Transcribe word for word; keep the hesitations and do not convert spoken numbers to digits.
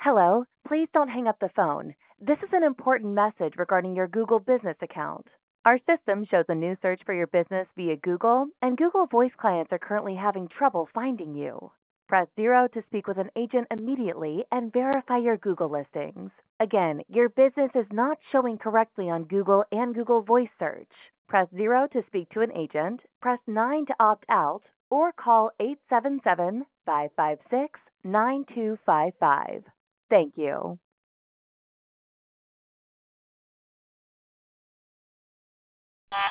Hello, please don't hang up the phone. This is an important message regarding your Google Business account. Our system shows a new search for your business via Google, and Google Voice clients are currently having trouble finding you. Press zero to speak with an agent immediately and verify your Google listings. Again, your business is not showing correctly on Google and Google Voice search. Press zero to speak to an agent, press nine to opt out, or call eight seven seven, five five six, nine two five five. Thank you.